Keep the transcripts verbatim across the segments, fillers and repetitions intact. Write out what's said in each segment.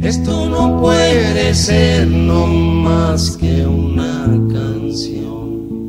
Esto no puede ser no más que una canción.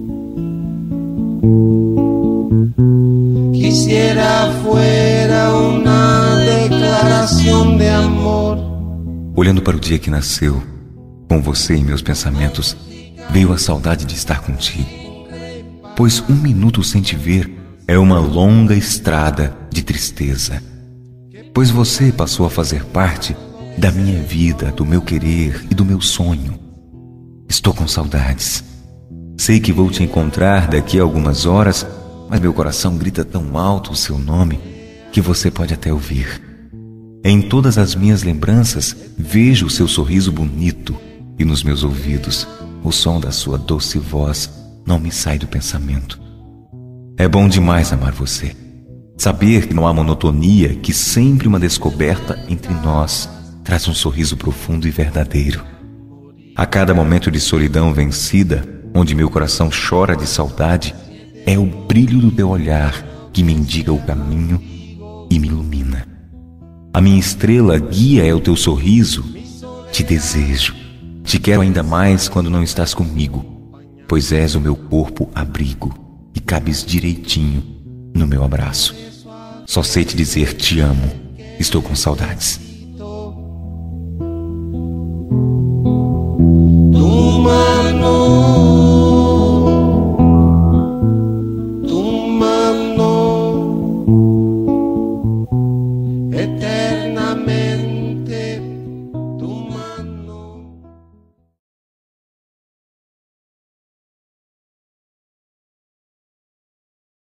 Quisiera fuera una declaración de amor. Olhando para o dia que nasceu, com você em meus pensamentos, veio a saudade de estar contigo. Pois um minuto sem te ver é uma longa estrada de tristeza. Pois você passou a fazer parte da minha vida, do meu querer e do meu sonho. Estou com saudades. Sei que vou te encontrar daqui a algumas horas, mas meu coração grita tão alto o seu nome que você pode até ouvir. Em todas as minhas lembranças vejo o seu sorriso bonito e nos meus ouvidos o som da sua doce voz não me sai do pensamento. É bom demais amar você. Saber que não há monotonia, que sempre uma descoberta entre nós traz um sorriso profundo e verdadeiro. A cada momento de solidão vencida, onde meu coração chora de saudade, é o brilho do teu olhar que me indica o caminho e me ilumina. A minha estrela guia é o teu sorriso. Te desejo, te quero ainda mais quando não estás comigo, pois és o meu corpo abrigo e cabes direitinho no meu abraço. Só sei te dizer te amo, estou com saudades.